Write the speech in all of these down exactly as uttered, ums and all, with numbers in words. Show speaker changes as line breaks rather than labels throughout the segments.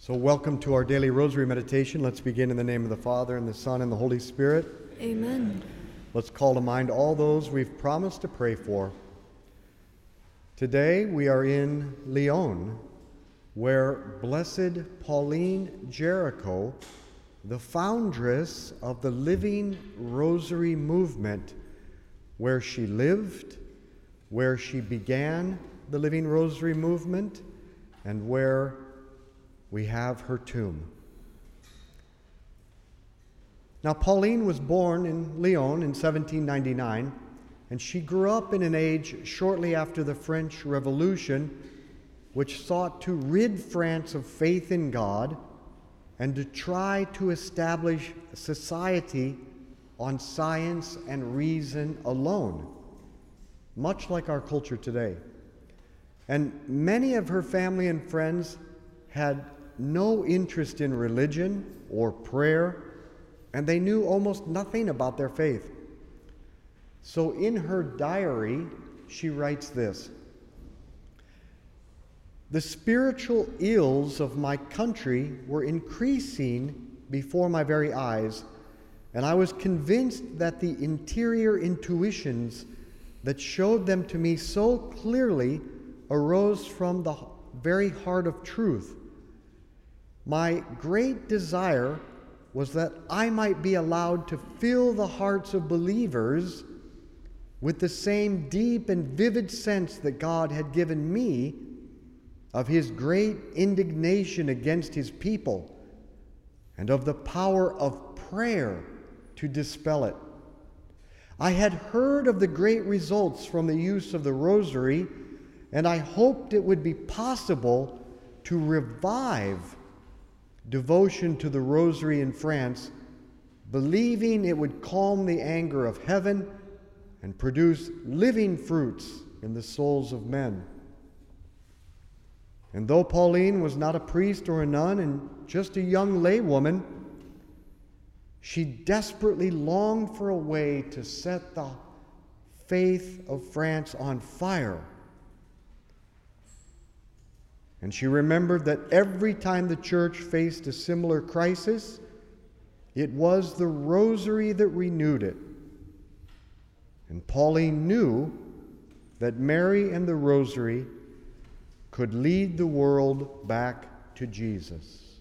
So welcome to our daily rosary meditation. Let's begin in the name of the Father, and the Son, and the Holy Spirit.
Amen.
Let's call to mind all those we've promised to pray for. Today we are in Lyon, where Blessed Pauline Jaricot, the foundress of the Living Rosary movement, where she lived, where she began the Living Rosary movement, and where we have her tomb. Now, Pauline was born in Lyon in seventeen ninety-nine, and she grew up in an age shortly after the French Revolution, which sought to rid France of faith in God and to try to establish a society on science and reason alone, much like our culture today. And many of her family and friends had no interest in religion or prayer, and they knew almost nothing about their faith. So in her diary, she writes this: "The spiritual ills of my country were increasing before my very eyes, and I was convinced that the interior intuitions that showed them to me so clearly arose from the very heart of truth. My great desire was that I might be allowed to fill the hearts of believers with the same deep and vivid sense that God had given me of his great indignation against his people and of the power of prayer to dispel it. I had heard of the great results from the use of the rosary, and I hoped it would be possible to revive devotion to the rosary in France, believing it would calm the anger of heaven and produce living fruits in the souls of men." And though Pauline was not a priest or a nun and just a young laywoman, she desperately longed for a way to set the faith of France on fire. And she remembered that every time the church faced a similar crisis, it was the rosary that renewed it. And Pauline knew that Mary and the rosary could lead the world back to Jesus.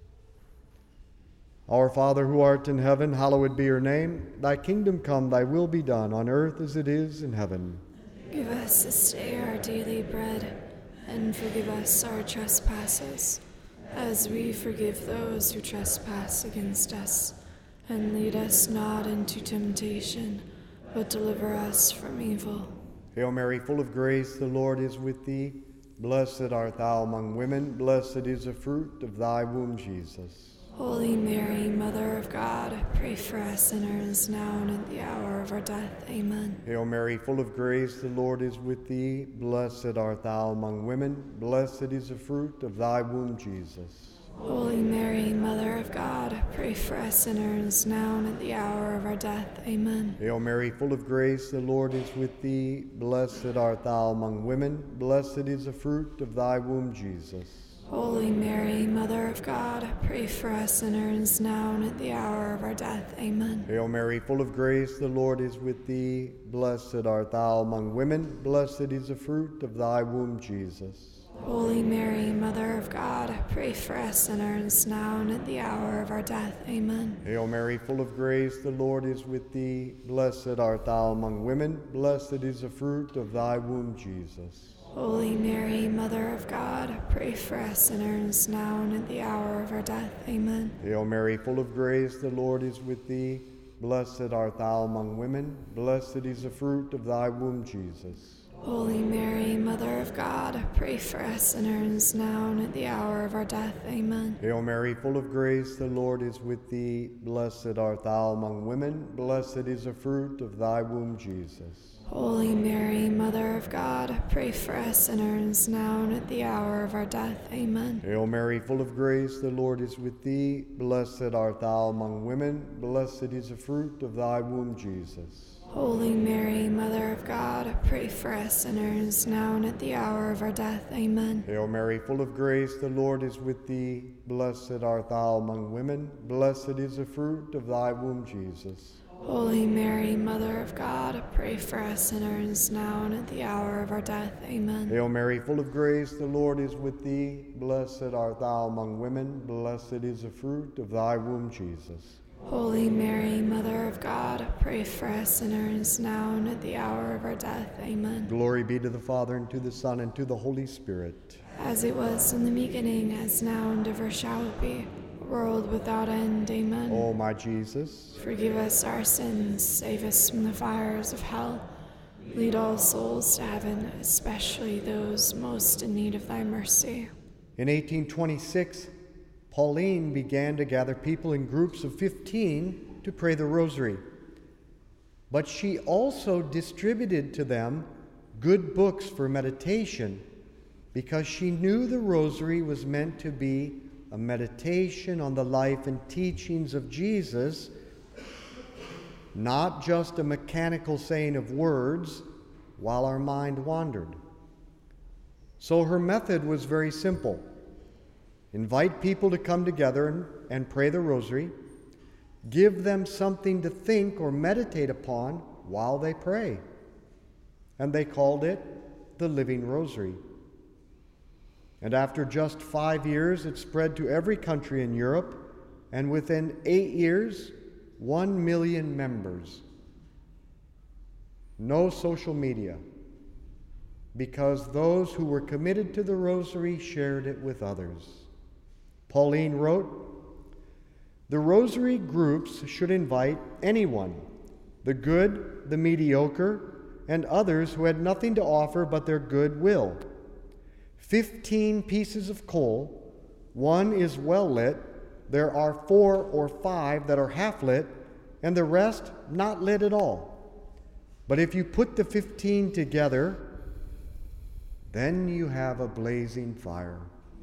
Our Father who art in heaven, hallowed be your name. Thy kingdom come, thy will be done, on earth as it is in heaven.
Give us this day our daily bread, and forgive us our trespasses, as we forgive those who trespass against us. And lead us not into temptation, but deliver us from evil.
Hail Mary, full of grace, the Lord is with thee. Blessed art thou among women, blessed is the fruit of thy womb, Jesus.
Holy Mary, Mother of God, pray for us sinners, now and at the hour of our death. Amen.
Hail Mary, full of grace, the Lord is with thee. Blessed art thou among women, blessed is the fruit of thy womb, Jesus.
Holy Mary, Mother of God, pray for us sinners, now and at the hour of our death. Amen.
Hail Mary, full of grace, the Lord is with thee. Blessed art thou among women, blessed is the fruit of thy womb, Jesus.
Holy Mary, Mother of God, pray for us sinners, now and at the hour of our death. Amen.
Hail Mary, full of grace, the Lord is with thee. Blessed art thou among women, blessed is the fruit of thy womb, Jesus.
Holy Mary, Mother of God, pray for us sinners, now and at the hour of our death. Amen.
Hail Mary, full of grace, the Lord is with thee. Blessed art thou among women, blessed is the fruit of thy womb, Jesus.
Holy Mary, Mother of God, pray for us sinners, now and at the hour of our death. Amen.
Hail Mary, full of grace, the Lord is with thee. Blessed art thou among women, blessed is the fruit of thy womb, Jesus.
Holy Mary, Mother of God, pray for us sinners, now and at the hour of our death. Amen.
Hail Mary, full of grace, the Lord is with thee. Blessed art thou among women, blessed is the fruit of thy womb, Jesus.
Holy Mary, Mother of God, pray for us sinners, now and at the hour of our death. Amen.
Hail Mary, full of grace, the Lord is with thee. Blessed art thou among women, blessed is the fruit of thy womb, Jesus.
Holy Mary, Mother of God, pray for us sinners, now and at the hour of our death. Amen.
Hail Mary, full of grace, the Lord is with thee. Blessed art thou among women. Blessed is the fruit of thy womb, Jesus.
Holy Mary, Mother of God, pray for us sinners, now and at the hour of our death. Amen.
Hail Mary, full of grace, the Lord is with thee. Blessed art thou among women. Blessed is the fruit of thy womb, Jesus.
Holy Mary, Mother of God, pray for us sinners, now and at the hour of our death. Amen.
Glory be to the Father, and to the Son, and to the Holy Spirit.
As it was in the beginning, as now, and ever shall it be, world without end. Amen.
O my Jesus,
forgive us our sins, save us from the fires of hell. Lead all souls to heaven, especially those most in need of thy mercy.
in eighteen twenty-six, Pauline began to gather people in groups of fifteen to pray the rosary. But she also distributed to them good books for meditation, because she knew the rosary was meant to be a meditation on the life and teachings of Jesus, not just a mechanical saying of words while our mind wandered. So her method was very simple. Invite people to come together and, and pray the rosary. Give them something to think or meditate upon while they pray. And they called it the Living Rosary. And after just five years, it spread to every country in Europe, and within eight years, one million members. No social media, because those who were committed to the Rosary shared it with others. Pauline wrote, "The Rosary groups should invite anyone, the good, the mediocre, and others who had nothing to offer but their good will. Fifteen pieces of coal, one is well lit, there are four or five that are half lit, and the rest not lit at all. But if you put the fifteen together, then you have a blazing fire."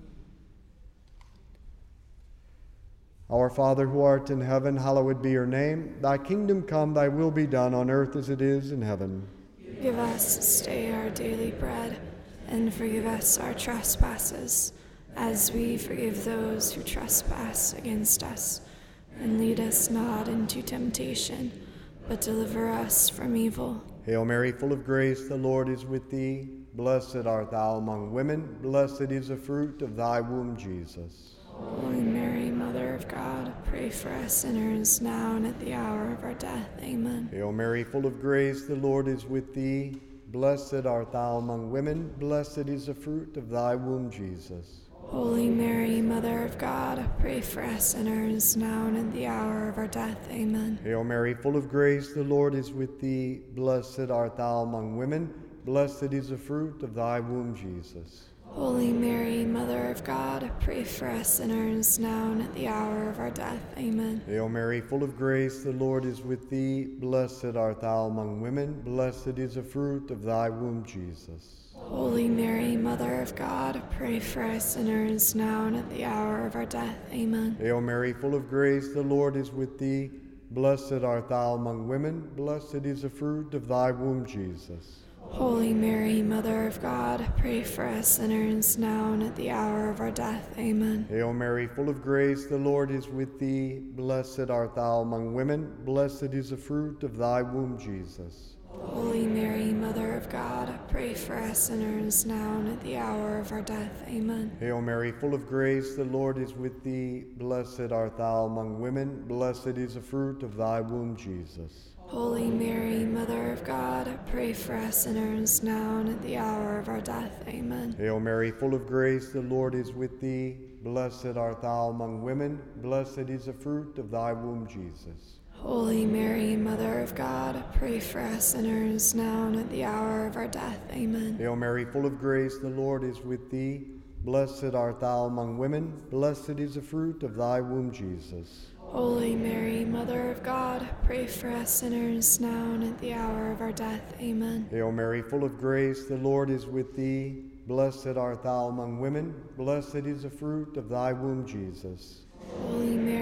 Our Father who art in heaven, hallowed be your name. Thy kingdom come, thy will be done on earth as it is in heaven.
Give us this day our daily bread, and forgive us our trespasses, as we forgive those who trespass against us. And lead us not into temptation, but deliver us from evil.
Hail Mary, full of grace, the Lord is with thee. Blessed art thou among women. Blessed is the fruit of thy womb, Jesus.
Holy Mary, Mother of God, pray for us sinners, now and at the hour of our death. Amen.
Hail Mary, full of grace, the Lord is with thee. Blessed art thou among women. Blessed is the fruit of thy womb, Jesus.
Holy Mary, Mother of God, pray for us sinners, now and at the hour of our death. Amen.
Hail Mary, full of grace, the Lord is with thee. Blessed art thou among women. Blessed is the fruit of thy womb, Jesus.
Holy Mary, Mother of God, pray for us sinners, now and at the hour of our death. Amen.
Hail Mary, full of grace, the Lord is with thee. Blessed art thou among women. Blessed is the fruit of thy womb, Jesus.
Holy Mary, Mother of God, pray for us sinners, now and at the hour of our death. Amen.
Hail Mary, full of grace, the Lord is with thee. Blessed art thou among women. Blessed is the fruit of thy womb, Jesus.
Holy Mary, Mother of God, pray for us sinners, now and at the hour of our death. Amen.
Hail Mary, full of grace, the Lord is with thee. Blessed art thou among women. Blessed is the fruit of thy womb, Jesus.
Holy Mary, Mother of God, pray for us sinners, now and at the hour of our death. Amen.
Hail Mary, full of grace, the Lord is with thee. Blessed art thou among women. Blessed is the fruit of thy womb, Jesus.
Holy Mary, Mother of God, pray for us sinners, now and at the hour of our death. Amen.
Hail Mary, full of grace, the Lord is with thee. Blessed art thou among women. Blessed is the fruit of thy womb, Jesus.
Holy Mary, Mother of God, pray for us sinners, now and at the hour of our death. Amen.
Hail Mary, full of grace, the Lord is with thee. Blessed art thou among women. Blessed is the fruit of thy womb, Jesus.
Holy Mary, Mother of God, pray for us sinners, now and at the hour of our death. Amen.
Hail Mary, full of grace, the Lord is with thee. Blessed art thou among women. Blessed is the fruit of thy womb, Jesus.
Holy Mary, Mother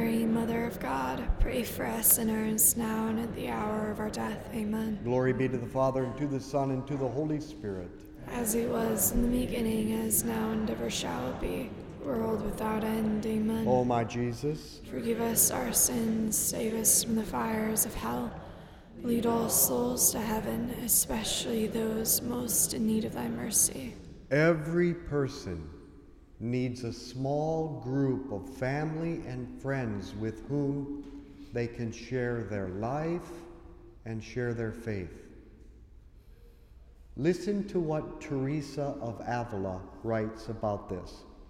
Mother of God, pray for us sinners, now and at the hour of our death. Amen.
Glory be to the Father, and to the Son, and to the Holy Spirit.
As it was in the beginning, as now and ever shall be, world without end. Amen.
O my Jesus,
forgive us our sins, save us from the fires of hell. Lead all souls to heaven, especially those most in need of thy mercy.
every person needs a small group of family and friends with whom they can share their life and share their faith. Listen to what Teresa of Avila writes about this.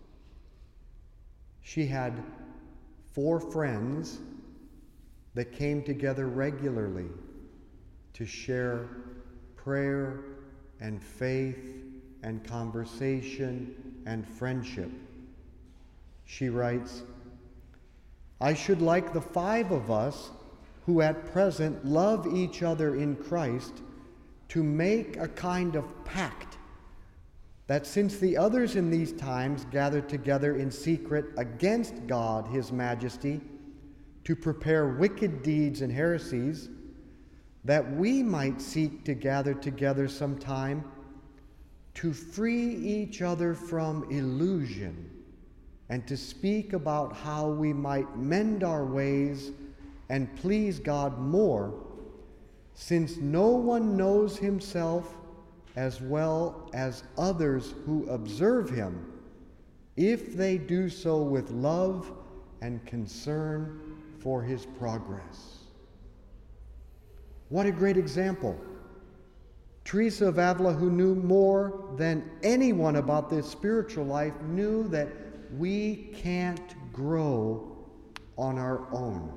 She had four friends that came together regularly to share prayer and faith and conversation and friendship. She writes, I should like the five of us who at present love each other in Christ to make a kind of pact that since the others in these times gathered together in secret against God, His Majesty, to prepare wicked deeds and heresies, that we might seek to gather together sometime to free each other from illusion and to speak about how we might mend our ways and please God more, since no one knows himself as well as others who observe him, if they do so with love and concern for his progress. What a great example. Teresa of Avila, who knew more than anyone about this spiritual life, knew that we can't grow on our own.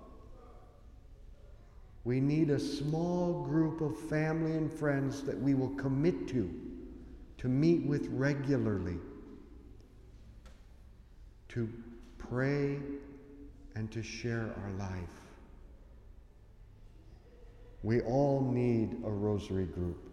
We need a small group of family and friends that we will commit to, to meet with regularly, to pray and to share our life. We all need a rosary group.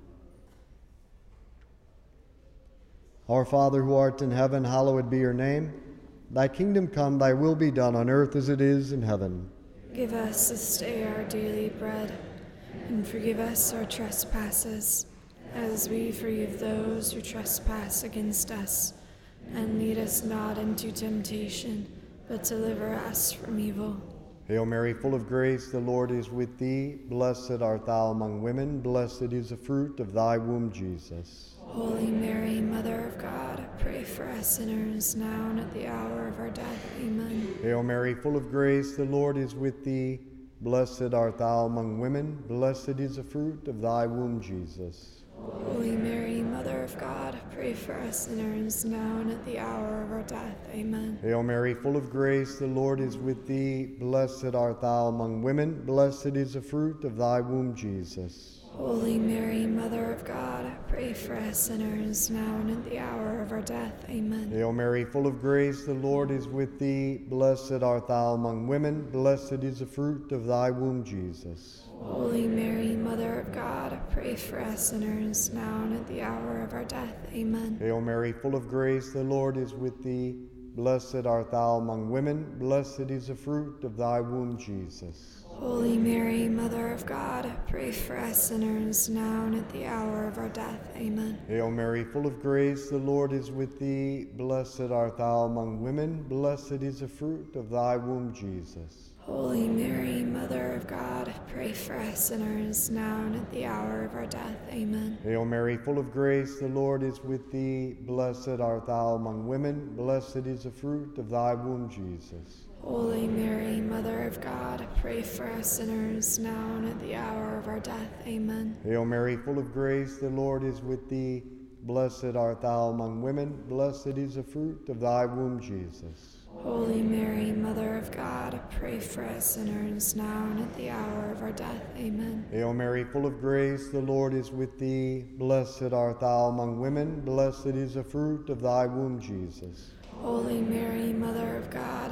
Our Father who art in heaven, hallowed be your name. Thy kingdom come, thy will be done on earth as it is in heaven.
Give us this day our daily bread, and forgive us our trespasses, as we forgive those who trespass against us. And lead us not into temptation, but deliver us from evil.
Hail Mary, full of grace, the Lord is with thee. Blessed art thou among women, blessed is the fruit of thy womb, Jesus.
Holy Mary, Mother of God, pray for us sinners, now and at the hour of our death. Amen.
Hail Mary, full of grace, the Lord is with thee. Blessed art thou among women, blessed is the fruit of thy womb, Jesus.
Holy Mary, Mother of God, pray for us sinners, now and at the hour of our death. Amen.
Hail Mary, full of grace, the Lord is with thee. Blessed art thou among women, blessed is the fruit of thy womb, Jesus.
Holy Mary, Mother of God, pray for us sinners, now and at the hour of our death. Amen.
Hail Mary, full of grace, the Lord is with thee. Blessed art thou among women, blessed is the fruit of thy womb, Jesus.
Holy Mary, Mother of God, pray for us sinners, now and at the hour of our death. Amen.
Hail Mary, full of grace, the Lord is with thee. Blessed art thou among women, blessed is the fruit of thy womb, Jesus.
Holy Mary, Mother of God, pray for us sinners, now and at the hour of our death. Amen.
Hail Mary, full of grace, the Lord is with thee. Blessed art thou among women, blessed is the fruit of thy womb, Jesus.
Holy Mary, Mother of God, pray for us sinners, now and at the hour of our death. Amen.
Hail Mary, full of grace, the Lord is with thee. Blessed art thou among women, blessed is the fruit of thy womb, Jesus.
Holy Mary, Mother of God, pray for us sinners, now and at the hour of our death. Amen.
Hail Mary, full of grace, the Lord is with thee. Blessed art thou among women, blessed is the fruit of thy womb, Jesus.
Holy Mary, Mother of God, pray for us sinners, now and at the hour of our death. Amen.
Hail Mary, full of grace, the Lord is with thee. Blessed art thou among women, blessed is the fruit of thy womb, Jesus.
Holy Mary, Mother of God, pray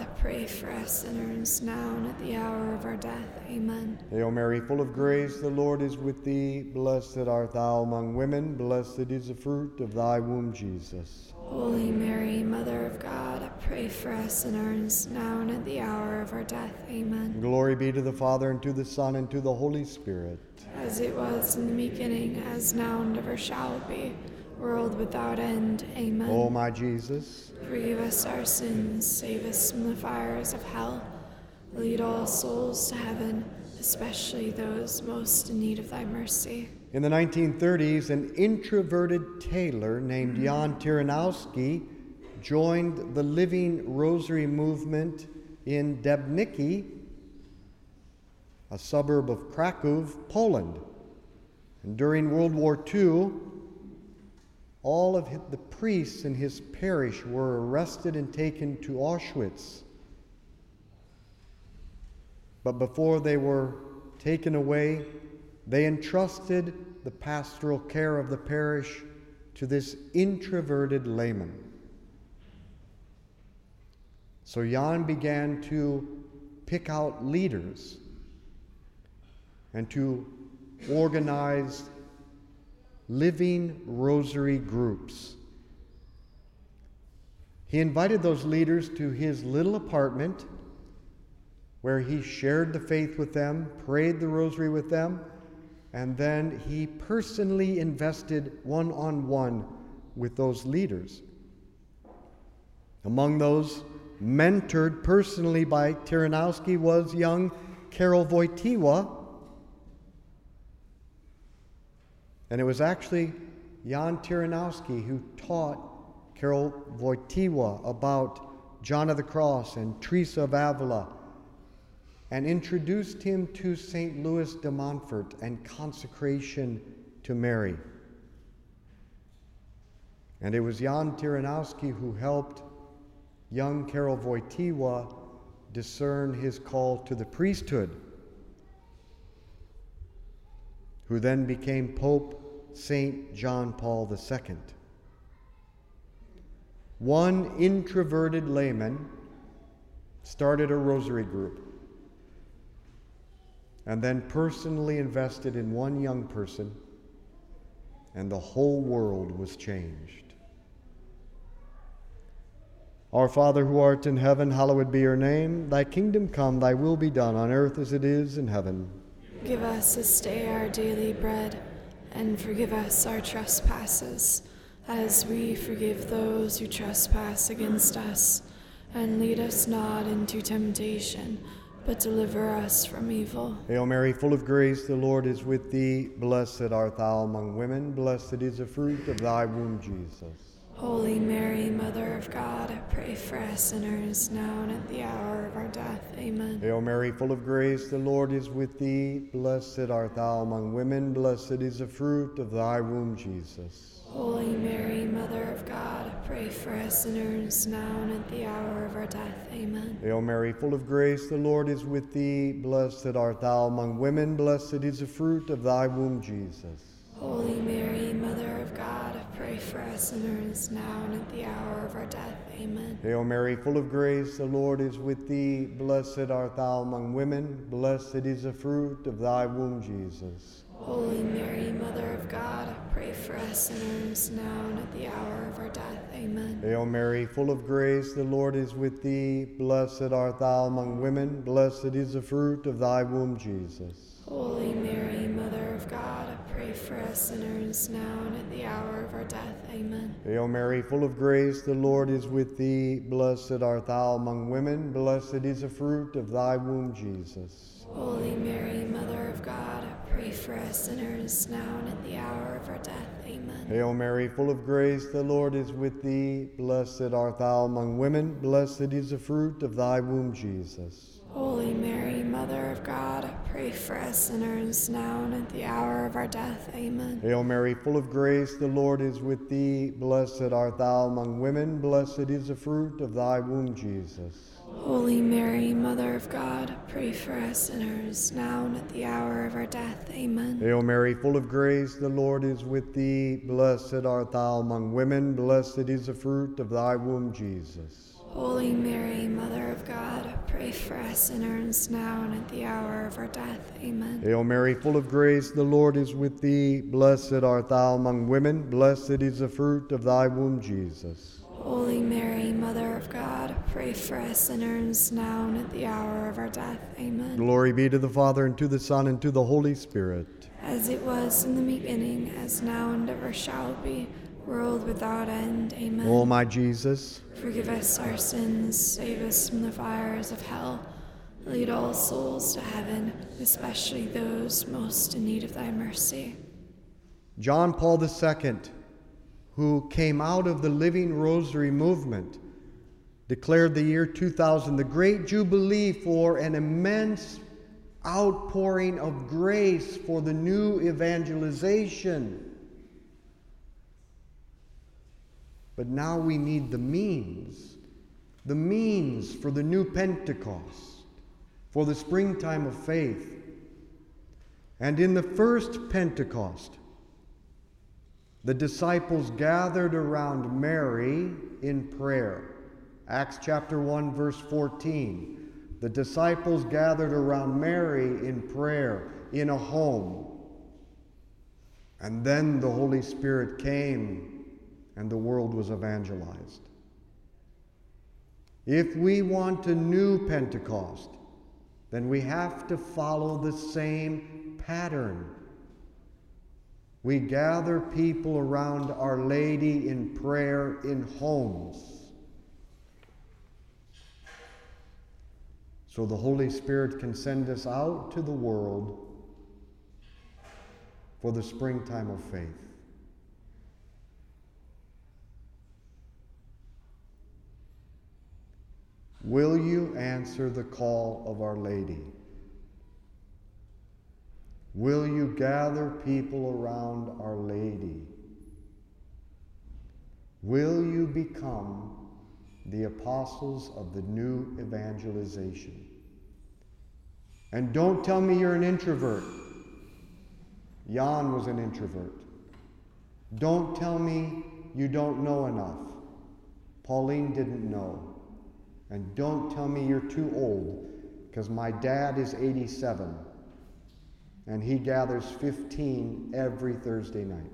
pray for us sinners, now and at the hour of our death. Amen.
Hail Mary, full of grace, the Lord is with thee. Blessed art thou among women, blessed is the fruit of thy womb, Jesus.
Holy Mary, Mother of God, pray for us sinners, now and at the hour of our death. Amen.
Glory be to the Father, and to the Son, and to the Holy Spirit.
As it was in the beginning, as now and ever shall be, world without end. Amen.
O my Jesus,
forgive us our sins, save us from the fires of hell. Lead all souls to heaven, especially those most in need of thy mercy.
in the nineteen thirties, an introverted tailor named Jan Tyranowski joined the Living Rosary movement in Debniki, a suburb of Kraków, Poland. And during World War Two, all of the priests in his parish were arrested and taken to Auschwitz. But before they were taken away, they entrusted the pastoral care of the parish to this introverted layman. So Jan began to pick out leaders and to organize living rosary groups. He invited those leaders to his little apartment where he shared the faith with them, prayed the rosary with them, and then he personally invested one-on-one with those leaders. Among those mentored personally by Tyranowski was young Karol Wojtyła. And it was actually Jan Tyranowski who taught Karol Wojtyła about John of the Cross and Teresa of Avila, and introduced him to Saint Louis de Montfort and consecration to Mary. And it was Jan Tyranowski who helped young Karol Wojtyła discern his call to the priesthood, who then became Pope Saint John Paul the Second. One introverted layman started a rosary group and then personally invested in one young person, and the whole world was changed. Our Father who art in heaven, hallowed be your name. Thy kingdom come, thy will be done on earth as it is in heaven.
Give us this day our daily bread, and forgive us our trespasses, as we forgive those who trespass against us. And lead us not into temptation, but deliver us from evil.
Hail Mary, full of grace, the Lord is with thee. Blessed art thou among women, blessed is the fruit of thy womb, Jesus.
Holy Mary, Mother of God, pray for us sinners, now and at the hour of our death. Amen.
Hail Mary, full of grace, the Lord is with thee. Blessed art thou among women, blessed is the fruit of thy womb, Jesus.
Holy Mary, Mother of God, pray for us sinners, now and at the hour of our death. Amen.
Hail Mary, full of grace, the Lord is with thee. Blessed art thou among women, blessed is the fruit of thy womb, Jesus.
Holy Mary, Mother of God, pray for us sinners, now and at the hour of our death. Amen.
Hail Mary, full of grace, the Lord is with thee. Blessed art thou among women, blessed is the fruit of thy womb, Jesus.
Holy Mary, Mother of God, pray for us sinners, now and at the hour of our death. Amen.
Hail Mary, full of grace, the Lord is with thee. Blessed art thou among women, blessed is the fruit of thy womb, Jesus.
Holy Mary, Mother of God, pray for us sinners, now and at the hour of our death. Amen.
Hail Mary, full of grace, the Lord is with thee. Blessed art thou among women, blessed is the fruit of thy womb, Jesus.
Holy Mary, Mother of God, pray for us sinners, now and at the hour of our death. Amen.
Hail Mary, full of grace, the Lord is with thee. Blessed art thou among women, blessed is the fruit of thy womb, Jesus.
Holy Mary, Mother of God, pray for us sinners, now and at the hour of our death. Amen.
Hail Mary, full of grace, the Lord is with thee. Blessed art thou among women, blessed is the fruit of thy womb, Jesus.
Holy Mary, Mother of God, pray for us sinners, now and at the hour of our death. Amen.
Hail Mary, full of grace, the Lord is with thee. Blessed art thou among women, blessed is the fruit of thy womb, Jesus.
Holy Mary, Mother of God, us sinners, now and at the hour of our death. Amen.
Hail Mary, full of grace, the Lord is with thee. Blessed art thou among women. Blessed is the fruit of thy womb, Jesus.
Holy Mary, Mother of God, pray for us sinners, now and at the hour of our death. Amen.
Glory be to the Father, and to the Son, and to the Holy Spirit.
As it was in the beginning, as now and ever shall be, world without end. Amen.
O my Jesus,
forgive us our sins, save us from the fires of hell. Lead all souls to heaven, especially those most in need of thy mercy.
John Paul the Second, who came out of the Living Rosary movement, declared the year two thousand the great jubilee for an immense outpouring of grace for the new evangelization. But now we need the means, the means for the new Pentecost, for the springtime of faith. And in the first Pentecost, the disciples gathered around Mary in prayer. Acts chapter one, verse fourteen. The disciples gathered around Mary in prayer in a home. And then the Holy Spirit came and the world was evangelized. If we want a new Pentecost, then we have to follow the same pattern. We gather people around Our Lady in prayer in homes. So the Holy Spirit can send us out to the world for the springtime of faith. Will you answer the call of Our Lady? Will you gather people around Our Lady? Will you become the apostles of the new evangelization? And don't tell me you're an introvert. Jan was an introvert. Don't tell me you don't know enough. Pauline didn't know. And don't tell me you're too old, because my dad is eighty-seven, and he gathers fifteen every Thursday night.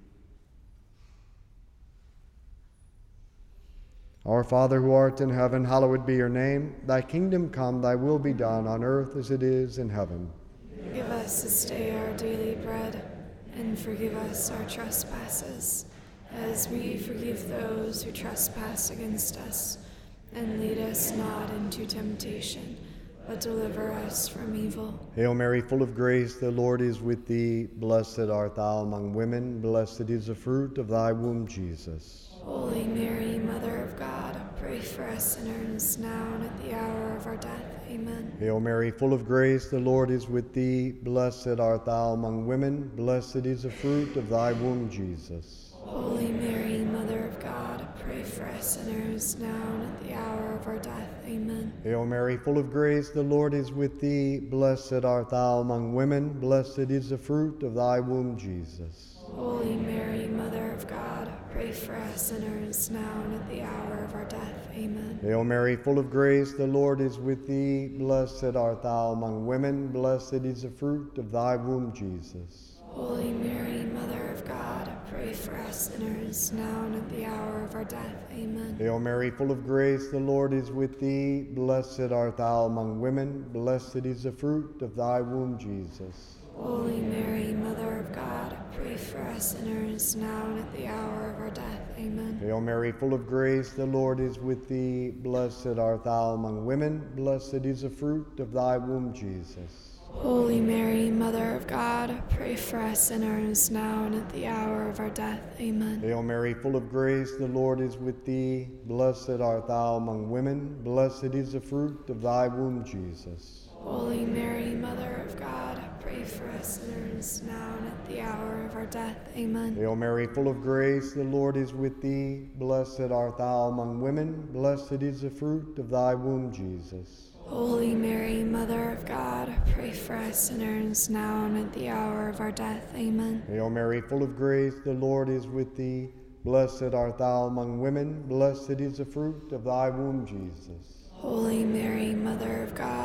Our Father who art in heaven, hallowed be your name. Thy kingdom come, thy will be done on earth as it is in heaven.
Give us this day our daily bread, and forgive us our trespasses, as we forgive those who trespass against us. And lead us not into temptation, but deliver us from evil.
Hail Mary, full of grace, the Lord is with thee. Blessed art thou among women. Blessed is the fruit of thy womb, Jesus.
Holy Mary, Mother of God, pray for us sinners, now and at the hour of our death. Amen.
Hail Mary, full of grace, the Lord is with thee. Blessed art thou among women. Blessed is the fruit of thy womb, Jesus.
Holy Mary, Mother of God, pray for us sinners, now and at the hour of our death. Amen.
Hail Mary, full of grace, the Lord is with thee. Blessed art thou among women. Blessed is the fruit of thy womb, Jesus.
Holy Mary, Mother of God, pray for us sinners, now and at the hour of our death. Amen.
Hail Mary, full of grace, the Lord is with thee. Blessed art thou among women. Blessed is the fruit of thy womb, Jesus.
Holy Mary, Mother of God, pray for us sinners, now and at the hour of our death. Amen.
Hail Mary, full of grace, the Lord is with thee. Blessed art thou among women. Blessed is the fruit of thy womb, Jesus.
Holy Mary, Mother of God, pray for us sinners, now and at the hour of our death. Amen.
Hail Mary, full of grace, the Lord is with thee. Blessed art thou among women. Blessed is the fruit of thy womb, Jesus.
Holy Mary, Mother of God, pray for us sinners, now and at the hour of our death. Amen.
Hail Mary, full of grace, the Lord is with thee. Blessed art thou among women. Blessed is the fruit of thy womb, Jesus.
Holy Mary, Mother of God, pray for us sinners, now and at the hour of our death. Amen.
Hail Mary, full of grace, the Lord is with thee. Blessed art thou among women. Blessed is the fruit of thy womb, Jesus.
Holy Mary, Mother of God, pray for us sinners, now and at the hour of our death. Amen.
Hail Mary, full of grace, the Lord is with thee. Blessed art thou among women. Blessed is the fruit of thy womb, Jesus.
Holy Mary, Mother of God,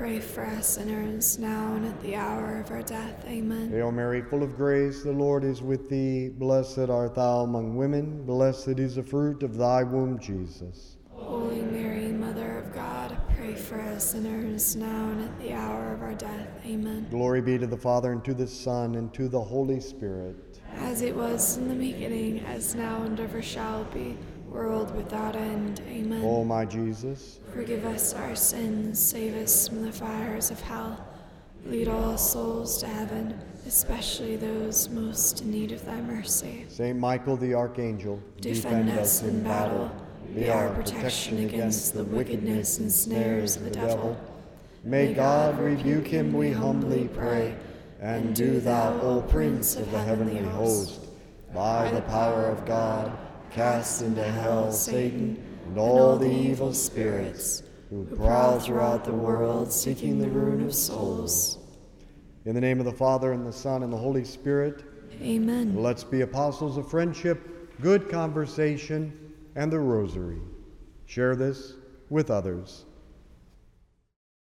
pray for us sinners, now and at the hour of our death. Amen.
Hail Mary, full of grace, the Lord is with thee. Blessed art thou among women. Blessed is the fruit of thy womb, Jesus.
Holy Mary, Mother of God, pray for us sinners, now and at the hour of our death. Amen.
Glory be to the Father, and to the Son, and to the Holy Spirit.
As it was in the beginning, as now and ever shall be, world without end. Amen.
O my Jesus,
forgive us our sins, save us from the fires of hell. Lead all souls to heaven, especially those most in need of thy mercy.
Saint Michael the Archangel,
defend us in battle. Be our protection against the wickedness and snares of the devil.
May God rebuke him, we humbly pray. And do thou, O Prince of the heavenly host, by the power of God, cast into hell Satan and all the evil spirits who prowl throughout the world seeking the ruin of souls. In the name of the Father, and the Son, and the Holy Spirit.
Amen.
Let's be apostles of friendship, good conversation, and the rosary. Share this with others.